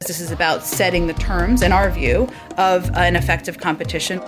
this is about setting the terms, in our view, of an effective competition.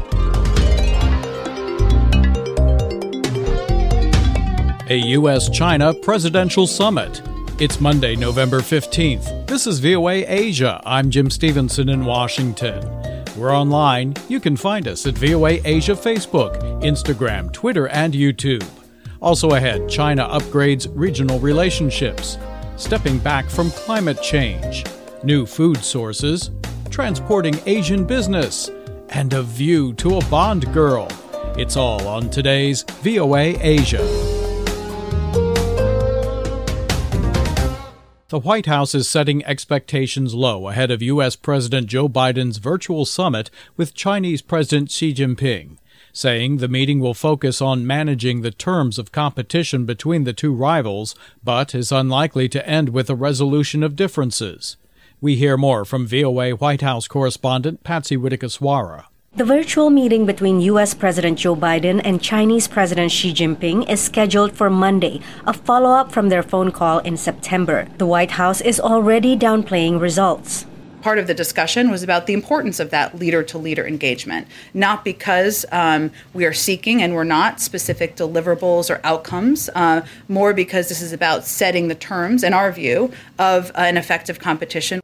A U.S.-China presidential summit. It's Monday, November 15th. This is VOA Asia. I'm Jim Stevenson in Washington. We're online. You can find us at VOA Asia Facebook, Instagram, Twitter, and YouTube. Also ahead, China upgrades regional relationships, stepping back from climate change, new food sources, transporting Asian business, and a view to a Bond girl. It's all on today's VOA Asia. The White House is setting expectations low ahead of U.S. President Joe Biden's virtual summit with Chinese President Xi Jinping, saying the meeting will focus on managing the terms of competition between the two rivals, but is unlikely to end with a resolution of differences. We hear more from VOA White House correspondent Patsy Widakuswara. The virtual meeting between U.S. President Joe Biden and Chinese President Xi Jinping is scheduled for Monday, a follow-up from their phone call in September. The White House is already downplaying results. Part of the discussion was about the importance of that leader-to-leader engagement, not because we are seeking and we're not specific deliverables or outcomes, more because this is about setting the terms, in our view, of an effective competition.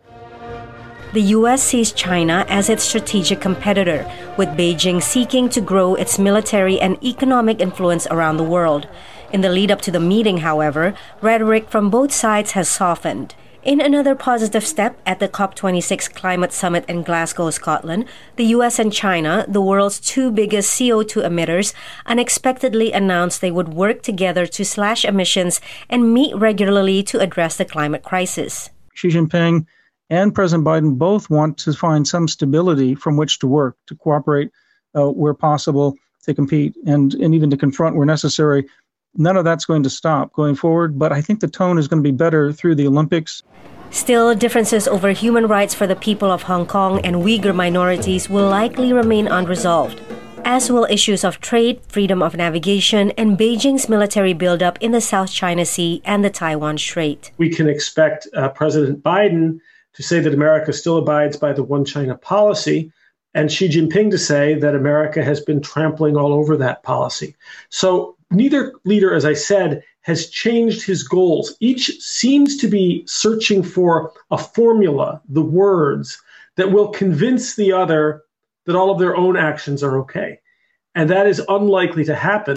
The U.S. sees China as its strategic competitor, with Beijing seeking to grow its military and economic influence around the world. In the lead-up to the meeting, however, rhetoric from both sides has softened. In another positive step at the COP26 climate summit in Glasgow, Scotland, the U.S. and China, the world's two biggest CO2 emitters, unexpectedly announced they would work together to slash emissions and meet regularly to address the climate crisis. Xi Jinping and President Biden both want to find some stability from which to work, to cooperate where possible, to compete, and even to confront where necessary. None of that's going to stop going forward, but I think the tone is going to be better through the Olympics. Still, differences over human rights for the people of Hong Kong and Uyghur minorities will likely remain unresolved, as will issues of trade, freedom of navigation, and Beijing's military buildup in the South China Sea and the Taiwan Strait. We can expect President Biden to say that America still abides by the one China policy, and Xi Jinping to say that America has been trampling all over that policy. So neither leader, as I said, has changed his goals. Each seems to be searching for a formula, the words, that will convince the other that all of their own actions are okay. And that is unlikely to happen.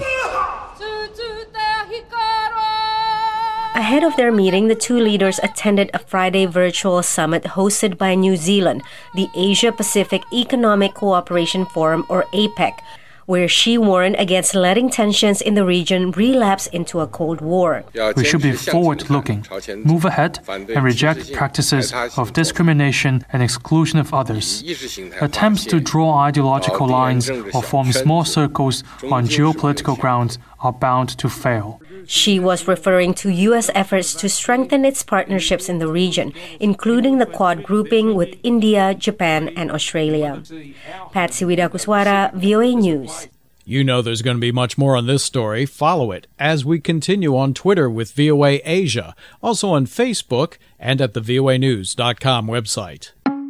Ahead of their meeting, the two leaders attended a Friday virtual summit hosted by New Zealand, the Asia-Pacific Economic Cooperation Forum, or APEC, where Xi warned against letting tensions in the region relapse into a Cold War. We should be forward-looking, move ahead, and reject practices of discrimination and exclusion of others. Attempts to draw ideological lines or form small circles on geopolitical grounds are bound to fail. Xi was referring to U.S. efforts to strengthen its partnerships in the region, including the Quad grouping with India, Japan, and Australia. Patsy Widakuswara, VOA News. You know there's going to be much more on this story. Follow it as we continue on Twitter with VOA Asia, also on Facebook and at the voanews.com website.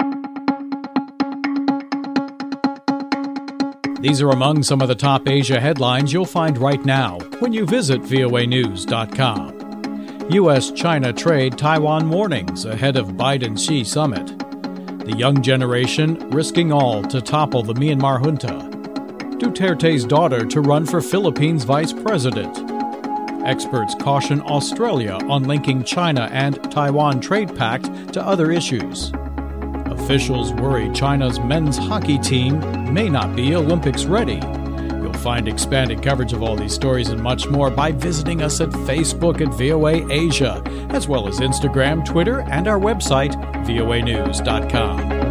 These are among some of the top Asia headlines you'll find right now when you visit voanews.com. U.S.-China trade Taiwan warnings ahead of Biden-Xi summit. The young generation risking all to topple the Myanmar junta. Duterte's daughter to run for Philippines vice president. Experts caution Australia on linking China and Taiwan trade pact to other issues. Officials worry China's men's hockey team may not be Olympics ready. You'll find expanded coverage of all these stories and much more by visiting us at Facebook at VOA Asia, as well as Instagram, Twitter, and our website, voanews.com.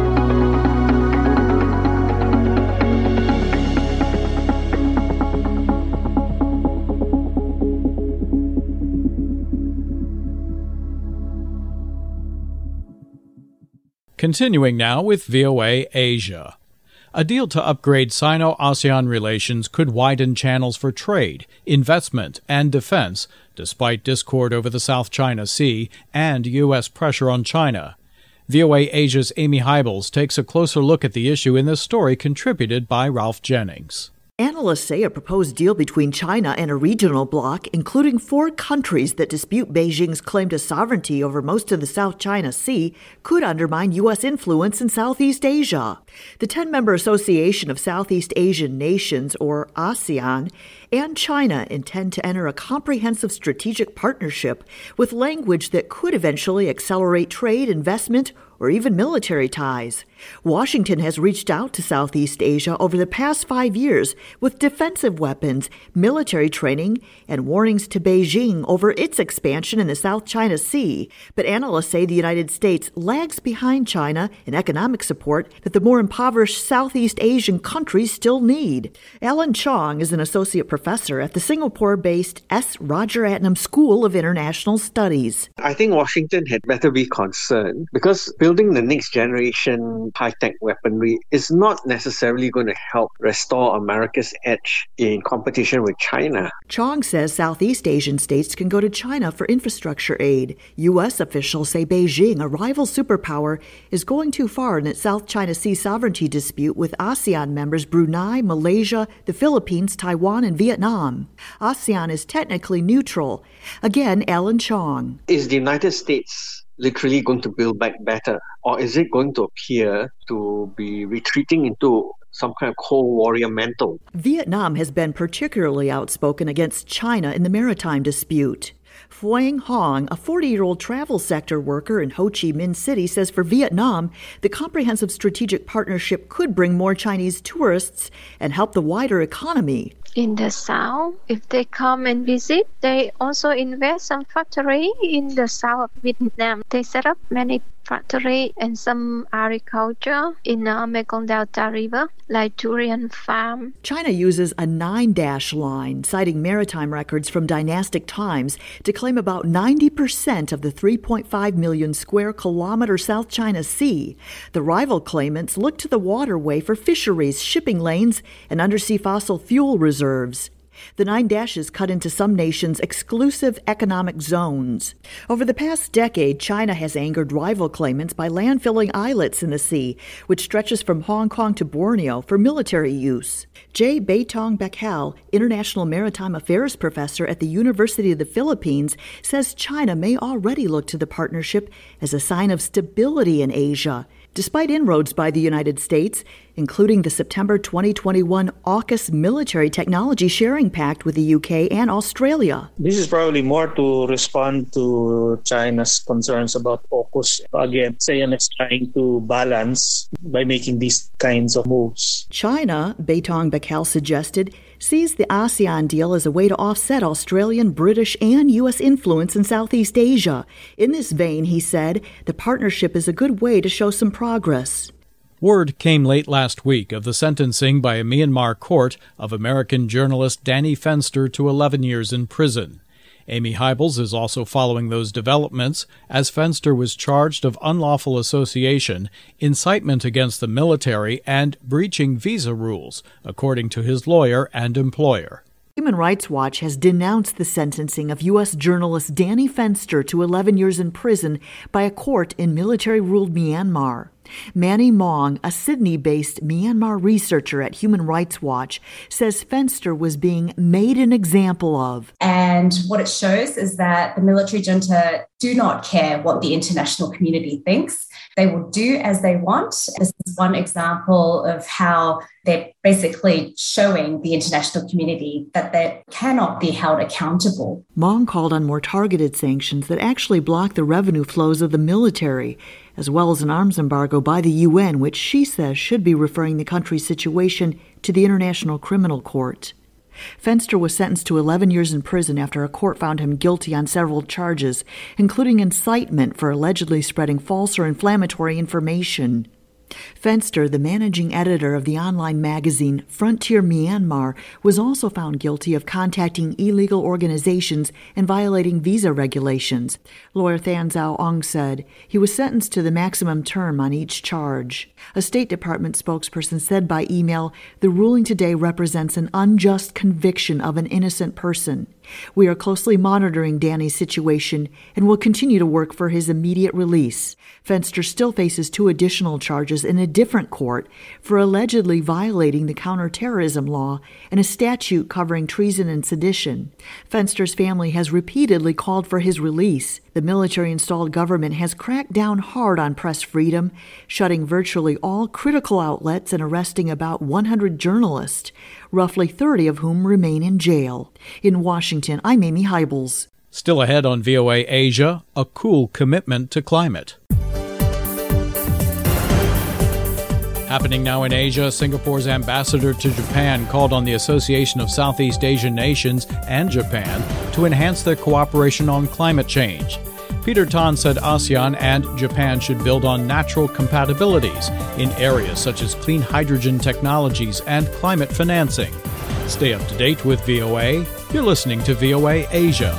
Continuing now with VOA Asia. A deal to upgrade Sino-ASEAN relations could widen channels for trade, investment, and defense, despite discord over the South China Sea and U.S. pressure on China. VOA Asia's Amy Hybels takes a closer look at the issue in this story contributed by Ralph Jennings. Analysts say a proposed deal between China and a regional bloc, including 4 countries that dispute Beijing's claim to sovereignty over most of the South China Sea, could undermine U.S. influence in Southeast Asia. The 10-member Association of Southeast Asian Nations, or ASEAN, and China intend to enter a comprehensive strategic partnership with language that could eventually accelerate trade, investment, or even military ties. Washington has reached out to Southeast Asia over the past 5 years with defensive weapons, military training, and warnings to Beijing over its expansion in the South China Sea. But analysts say the United States lags behind China in economic support that the more impoverished Southeast Asian countries still need. Alan Chong is an associate professor at the Singapore-based S. Rajaratnam School of International Studies. I think Washington had better be concerned because building the next generation high-tech weaponry is not necessarily going to help restore America's edge in competition with China. Chong says Southeast Asian states can go to China for infrastructure aid. U.S. officials say Beijing, a rival superpower, is going too far in its South China Sea sovereignty dispute with ASEAN members Brunei, Malaysia, the Philippines, Taiwan, and Vietnam. ASEAN is technically neutral. Again, Alan Chong. Is the United States literally going to build back better? Or is it going to appear to be retreating into some kind of Cold Warrior mantle? Vietnam has been particularly outspoken against China in the maritime dispute. Phuong Hong, a 40-year-old travel sector worker in Ho Chi Minh City, says for Vietnam, the comprehensive strategic partnership could bring more Chinese tourists and help the wider economy. In the south, if they come and visit, they also invest some factory in the south of Vietnam. They set up many factory and some agriculture in the Mekong Delta River, like durian farm. China uses a 9-dash line, citing maritime records from dynastic times, to claim about 90% of the 3.5 million square kilometer South China Sea. The rival claimants look to the waterway for fisheries, shipping lanes, and undersea fossil fuel reserves. The 9 dashes cut into some nations' exclusive economic zones. Over the past decade, China has angered rival claimants by landfilling islets in the sea, which stretches from Hong Kong to Borneo for military use. J. Baitong Bakal, International Maritime Affairs professor at the University of the Philippines, says China may already look to the partnership as a sign of stability in Asia. Despite inroads by the United States, including the September 2021 AUKUS military technology sharing pact with the UK and Australia. This is probably more to respond to China's concerns about AUKUS. Again, ASEAN is trying to balance by making these kinds of moves. China, Baitong Bakal suggested, sees the ASEAN deal as a way to offset Australian, British, and U.S. influence in Southeast Asia. In this vein, he said, the partnership is a good way to show some progress. Word came late last week of the sentencing by a Myanmar court of American journalist Danny Fenster to 11 years in prison. Amy Hybels is also following those developments, as Fenster was charged of unlawful association, incitement against the military, and breaching visa rules, according to his lawyer and employer. Human Rights Watch has denounced the sentencing of U.S. journalist Danny Fenster to 11 years in prison by a court in military-ruled Myanmar. Manny Mong, a Sydney-based Myanmar researcher at Human Rights Watch, says Fenster was being made an example of. And what it shows is that the military junta do not care what the international community thinks. They will do as they want. This is one example of how they're basically showing the international community that they cannot be held accountable. Mong called on more targeted sanctions that actually block the revenue flows of the military, as well as an arms embargo by the UN, which she says should be referring the country's situation to the International Criminal Court. Fenster was sentenced to 11 years in prison after a court found him guilty on several charges, including incitement for allegedly spreading false or inflammatory information. Fenster, the managing editor of the online magazine Frontier Myanmar, was also found guilty of contacting illegal organizations and violating visa regulations. Lawyer Than Zhao Ong said he was sentenced to the maximum term on each charge. A State Department spokesperson said by email, the ruling today represents an unjust conviction of an innocent person. We are closely monitoring Danny's situation and will continue to work for his immediate release. Fenster still faces 2 additional charges in a different court for allegedly violating the counterterrorism law and a statute covering treason and sedition. Fenster's family has repeatedly called for his release. The military-installed government has cracked down hard on press freedom, shutting virtually all critical outlets and arresting about 100 journalists, roughly 30 of whom remain in jail. In Washington, I'm Amy Heibels. Still ahead on VOA Asia, a cool commitment to climate. Happening now in Asia, Singapore's ambassador to Japan called on the Association of Southeast Asian Nations and Japan to enhance their cooperation on climate change. Peter Tan said ASEAN and Japan should build on natural compatibilities in areas such as clean hydrogen technologies and climate financing. Stay up to date with VOA. You're listening to VOA Asia.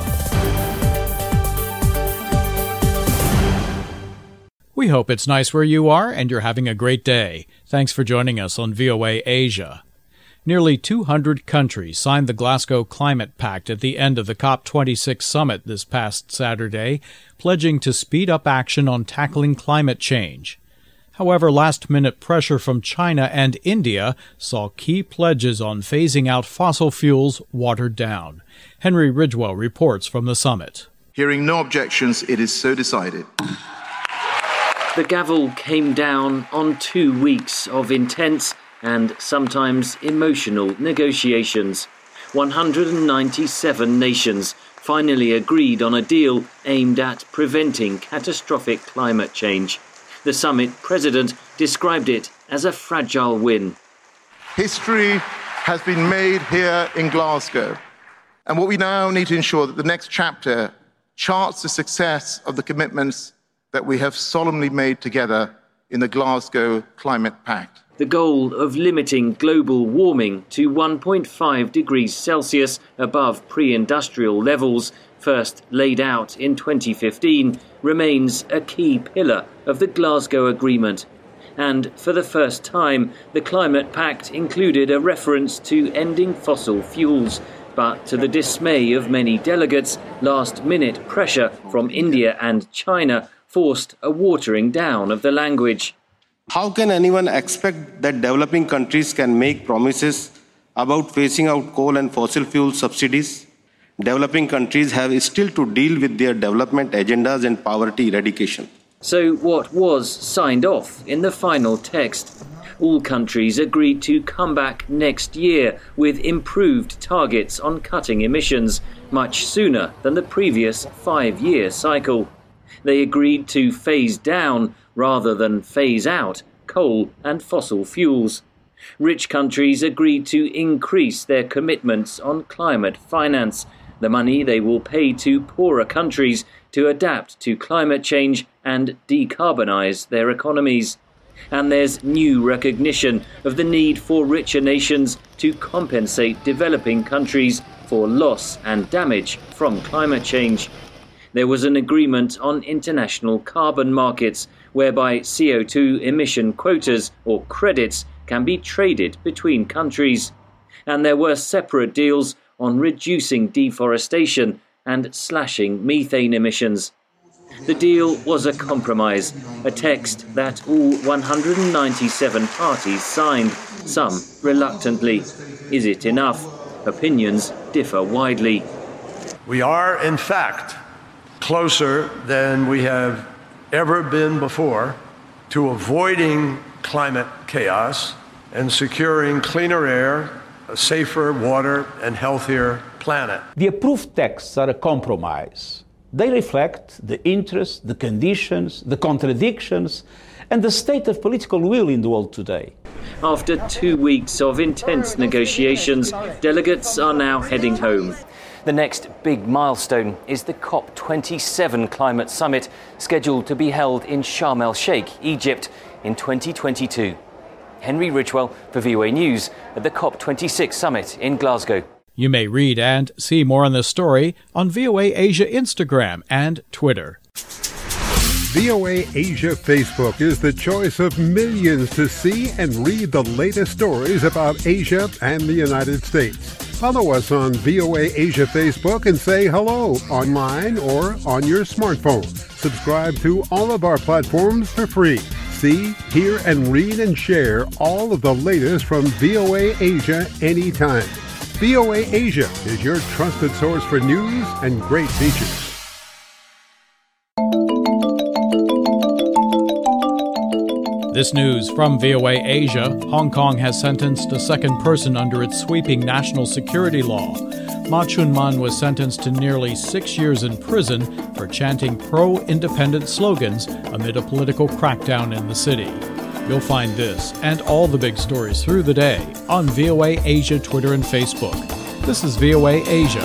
We hope it's nice where you are and you're having a great day. Thanks for joining us on VOA Asia. Nearly 200 countries signed the Glasgow Climate Pact at the end of the COP26 summit this past Saturday, pledging to speed up action on tackling climate change. However, last-minute pressure from China and India saw key pledges on phasing out fossil fuels watered down. Henry Ridgwell reports from the summit. Hearing no objections, it is so decided. The gavel came down on 2 weeks of intense and sometimes emotional negotiations. 197 nations finally agreed on a deal aimed at preventing catastrophic climate change. The summit president described it as a fragile win. History has been made here in Glasgow, and what we now need to ensure that the next chapter charts the success of the commitments that we have solemnly made together in the Glasgow Climate Pact. The goal of limiting global warming to 1.5 degrees Celsius above pre-industrial levels, first laid out in 2015, remains a key pillar of the Glasgow Agreement. And for the first time, the Climate Pact included a reference to ending fossil fuels. But to the dismay of many delegates, last-minute pressure from India and China forced a watering down of the language. How can anyone expect that developing countries can make promises about phasing out coal and fossil fuel subsidies? Developing countries have still to deal with their development agendas and poverty eradication. So what was signed off in the final text? All countries agreed to come back next year with improved targets on cutting emissions, much sooner than the previous 5-year cycle. They agreed to phase down, rather than phase out, coal and fossil fuels. Rich countries agreed to increase their commitments on climate finance, the money they will pay to poorer countries to adapt to climate change and decarbonize their economies. And there's new recognition of the need for richer nations to compensate developing countries for loss and damage from climate change. There was an agreement on international carbon markets, whereby CO2 emission quotas or credits can be traded between countries. And there were separate deals on reducing deforestation and slashing methane emissions. The deal was a compromise, a text that all 197 parties signed, some reluctantly. Is it enough? Opinions differ widely. We are, in fact, closer than we have ever been before to avoiding climate chaos and securing cleaner air, a safer water, and healthier planet. The approved texts are a compromise. They reflect the interests, the conditions, the contradictions, and the state of political will in the world today. After 2 weeks of intense negotiations, delegates are now heading home. The next big milestone is the COP27 climate summit, scheduled to be held in Sharm el-Sheikh, Egypt, in 2022. Henry Ridgwell for VOA News at the COP26 summit in Glasgow. You may read and see more on this story on VOA Asia Instagram and Twitter. VOA Asia Facebook is the choice of millions to see and read the latest stories about Asia and the United States. Follow us on VOA Asia Facebook and say hello online or on your smartphone. Subscribe to all of our platforms for free. See, hear, and read and share all of the latest from VOA Asia anytime. VOA Asia is your trusted source for news and great features. This news from VOA Asia. Hong Kong has sentenced a second person under its sweeping national security law. Ma Chun-man was sentenced to nearly 6 years in prison for chanting pro-independent slogans amid a political crackdown in the city. You'll find this and all the big stories through the day on VOA Asia Twitter and Facebook. This is VOA Asia.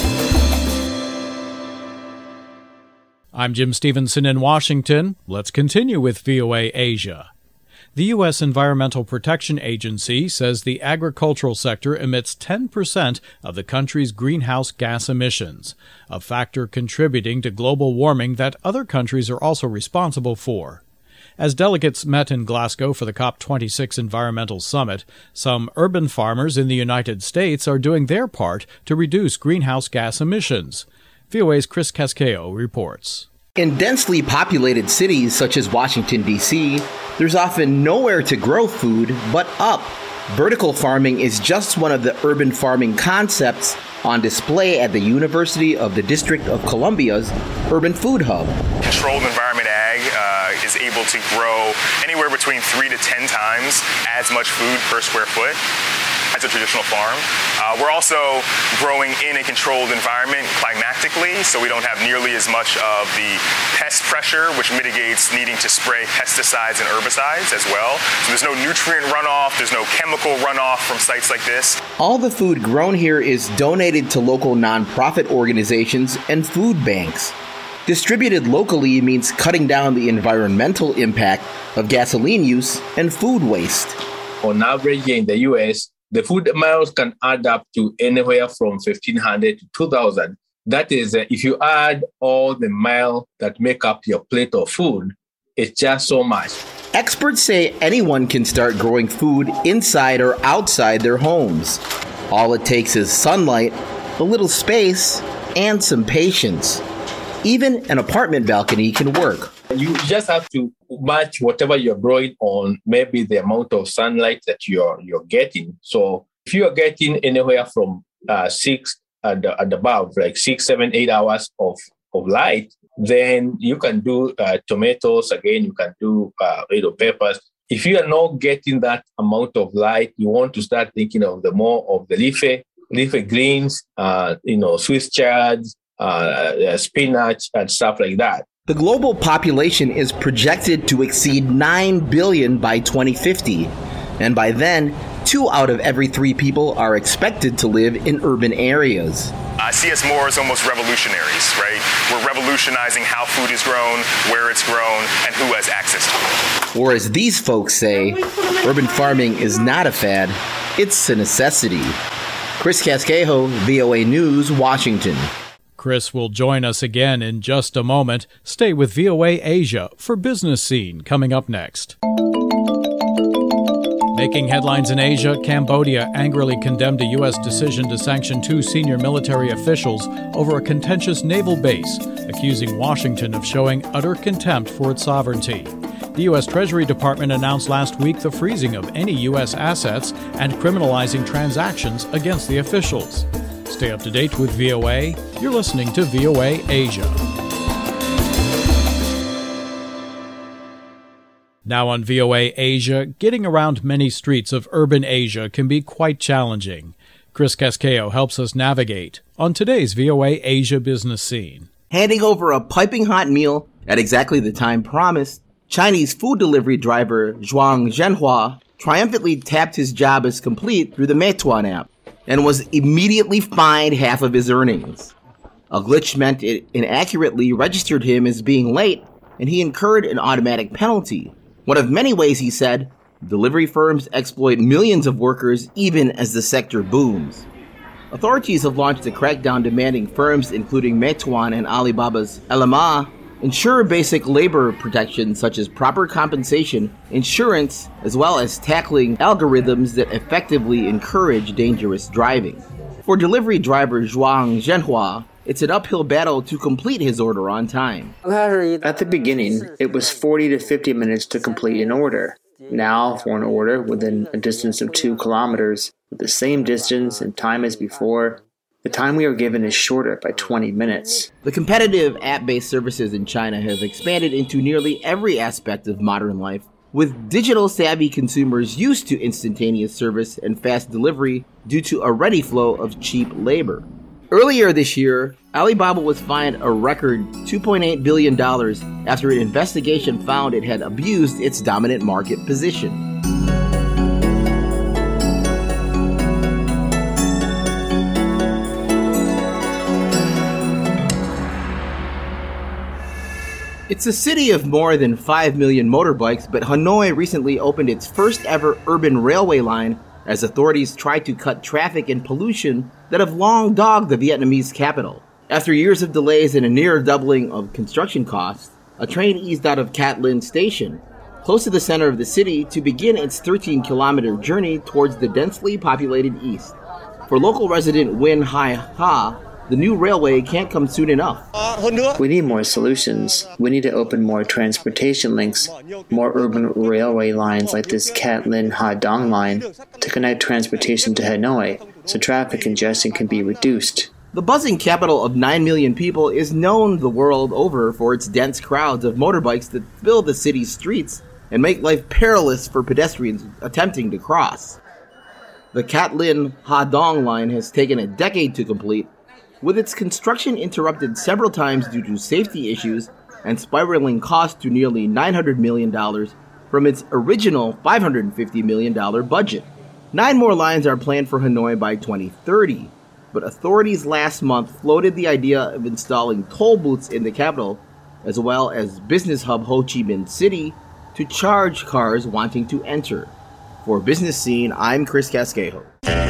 I'm Jim Stevenson in Washington. Let's continue with VOA Asia. The U.S. Environmental Protection Agency says the agricultural sector emits 10% of the country's greenhouse gas emissions, a factor contributing to global warming that other countries are also responsible for. As delegates met in Glasgow for the COP26 Environmental Summit, some urban farmers in the United States are doing their part to reduce greenhouse gas emissions. VOA's Chris Casquejo reports. In densely populated cities such as Washington, D.C., there's often nowhere to grow food but up. Vertical farming is just one of the urban farming concepts on display at the University of the District of Columbia's Urban Food Hub. Controlled environment ag is able to grow anywhere between 3 to 10 times as much food per square foot as a traditional farm. We're also growing in a controlled environment climatically, so we don't have nearly as much of the pest pressure, which mitigates needing to spray pesticides and herbicides as well. So there's no nutrient runoff, there's no chemical runoff from sites like this. All the food grown here is donated to local nonprofit organizations and food banks. Distributed locally means cutting down the environmental impact of gasoline use and food waste. On average, in the U.S., the food miles can add up to anywhere from 1,500 to 2,000. That is, if you add all the miles that make up your plate of food, it's just so much. Experts say anyone can start growing food inside or outside their homes. All it takes is sunlight, a little space, and some patience. Even an apartment balcony can work. You just have to match whatever you're growing on, maybe the amount of sunlight that you're getting. So if you are getting anywhere from 6 and above, like 6, 7, 8 hours of light, then you can do tomatoes. Again, you can do peppers. If you are not getting that amount of light, you want to start thinking of the more of the leafy greens, Swiss chards, spinach, and stuff like that. The global population is projected to exceed 9 billion by 2050, and by then, 2 out of every 3 people are expected to live in urban areas. I see us more as almost revolutionaries, right? We're revolutionizing how food is grown, where it's grown, and who has access to it. Or as these folks say, urban farming is not a fad, it's a necessity. Chris Casquejo, VOA News, Washington. Chris will join us again in just a moment. Stay with VOA Asia for Business Scene coming up next. Making headlines in Asia, Cambodia angrily condemned a U.S. decision to sanction 2 senior military officials over a contentious naval base, accusing Washington of showing utter contempt for its sovereignty. The U.S. Treasury Department announced last week the freezing of any U.S. assets and criminalizing transactions against the officials. Stay up to date with VOA. You're listening to VOA Asia. Now on VOA Asia, getting around many streets of urban Asia can be quite challenging. Chris Casquejo helps us navigate on today's VOA Asia Business Scene. Handing over a piping hot meal at exactly the time promised, Chinese food delivery driver Zhuang Zhenhua triumphantly tapped his job as complete through the Meituan app and was immediately fined half of his earnings. A glitch meant it inaccurately registered him as being late, and he incurred an automatic penalty. One of many ways, he said, delivery firms exploit millions of workers even as the sector booms. Authorities have launched a crackdown demanding firms including Meituan and Alibaba's Ele.me ensure basic labor protections such as proper compensation, insurance, as well as tackling algorithms that effectively encourage dangerous driving. For delivery driver Zhuang Zhenhua, it's an uphill battle to complete his order on time. At the beginning, it was 40 to 50 minutes to complete an order. Now, for an order within a distance of 2 kilometers, with the same distance and time as before, the time we are given is shorter by 20 minutes. The competitive app-based services in China have expanded into nearly every aspect of modern life, with digital-savvy consumers used to instantaneous service and fast delivery due to a ready flow of cheap labor. Earlier this year, Alibaba was fined a record $2.8 billion after an investigation found it had abused its dominant market position. It's a city of more than 5 million motorbikes, but Hanoi recently opened its first ever urban railway line as authorities try to cut traffic and pollution that have long dogged the Vietnamese capital. After years of delays and a near doubling of construction costs, a train eased out of Cat Linh Station, close to the center of the city, to begin its 13-kilometer journey towards the densely populated east. For local resident Win Hai Ha, the new railway can't come soon enough. We need more solutions. We need to open more transportation links, more urban railway lines like this Cat Linh Ha Dong line to connect transportation to Hanoi so traffic congestion can be reduced. The buzzing capital of 9 million people is known the world over for its dense crowds of motorbikes that fill the city's streets and make life perilous for pedestrians attempting to cross. The Cat Linh Ha Dong line has taken a decade to complete, with its construction interrupted several times due to safety issues and spiraling costs to nearly $900 million from its original $550 million budget. 9 more lines are planned for Hanoi by 2030, but authorities last month floated the idea of installing toll booths in the capital, as well as business hub Ho Chi Minh City, to charge cars wanting to enter. For Business Scene, I'm Chris Casquejo.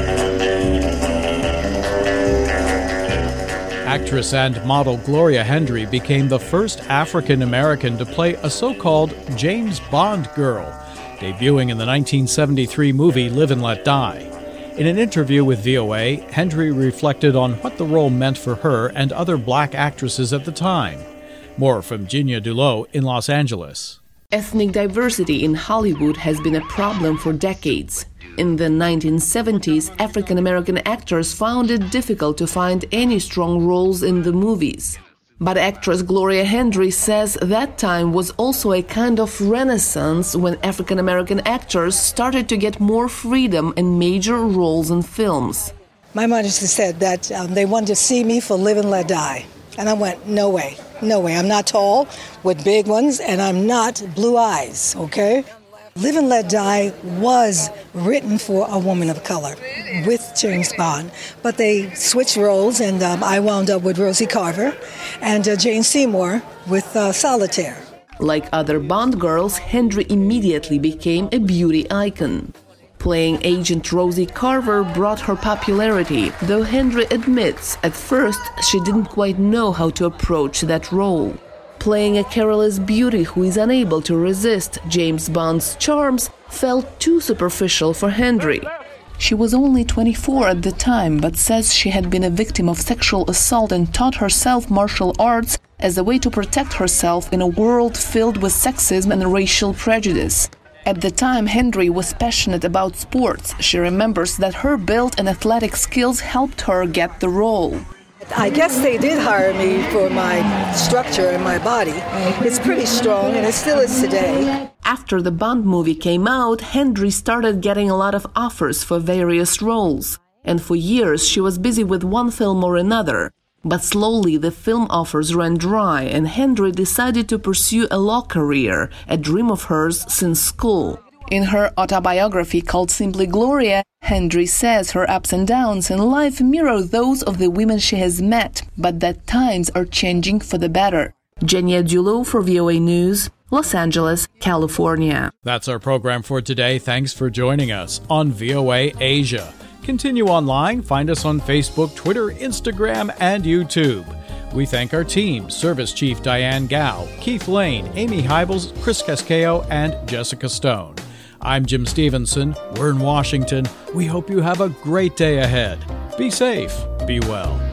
Actress and model Gloria Hendry became the first African American to play a so-called James Bond girl, debuting in the 1973 movie Live and Let Die. In an interview with VOA, Hendry reflected on what the role meant for her and other black actresses at the time. More from Jinya Dulot in Los Angeles. Ethnic diversity in Hollywood has been a problem for decades. In the 1970s, African American actors found it difficult to find any strong roles in the movies. But actress Gloria Hendry says that time was also a kind of renaissance when African American actors started to get more freedom and major roles in films. My mother said that they wanted to see me for Live and Let Die. And I went, no way, no way. I'm not tall with big ones, and I'm not blue eyes, okay? Live and Let Die was written for a woman of color with James Bond, but they switched roles, and I wound up with Rosie Carver and Jane Seymour with Solitaire. Like other Bond girls, Hendry immediately became a beauty icon. Playing Agent Rosie Carver brought her popularity, though Hendry admits at first she didn't quite know how to approach that role. Playing a careless beauty who is unable to resist James Bond's charms felt too superficial for Hendry. She was only 24 at the time, but says she had been a victim of sexual assault and taught herself martial arts as a way to protect herself in a world filled with sexism and racial prejudice. At the time, Hendry was passionate about sports. She remembers that her build and athletic skills helped her get the role. I guess they did hire me for my structure and my body. It's pretty strong, and it still is today. After the Bond movie came out, Hendry started getting a lot of offers for various roles. And for years, she was busy with one film or another. But slowly, the film offers ran dry, and Hendry decided to pursue a law career, a dream of hers since school. In her autobiography called Simply Gloria, Hendry says her ups and downs in life mirror those of the women she has met, but that times are changing for the better. Jinya Dulot for VOA News, Los Angeles, California. That's our program for today. Thanks for joining us on VOA Asia. Continue online. Find us on Facebook, Twitter, Instagram, and YouTube. We thank our team, Service Chief Diane Gao, Keith Lane, Amy Hybels, Chris Casquejo, and Jessica Stone. I'm Jim Stevenson. We're in Washington. We hope you have a great day ahead. Be safe, be well.